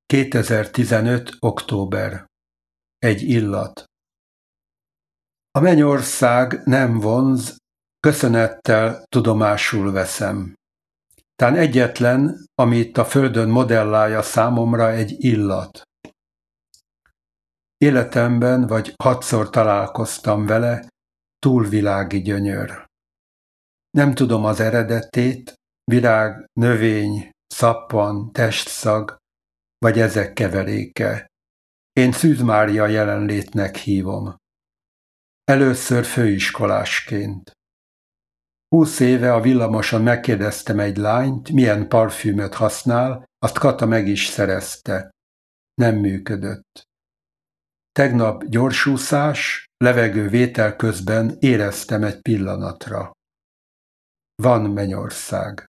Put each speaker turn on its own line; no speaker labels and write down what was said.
2015. október. Egy illat. A mennyország nem vonz, köszönettel tudomásul veszem. Tán egyetlen, ami itt a földön modellálja számomra, egy illat. Életemben vagy 6-szor találkoztam vele, túlvilági gyönyör. Nem tudom az eredetét, virág, növény, szappan, testszag, vagy ezek keveréke. Én Szűz Mária jelenlétnek hívom. Először főiskolásként. 20 éve a villamoson megkérdeztem egy lányt, milyen parfümöt használ, azt Kata meg is szerezte. Nem működött. Tegnap gyorsúszás, levegővétel közben éreztem egy pillanatra. Van mennyország.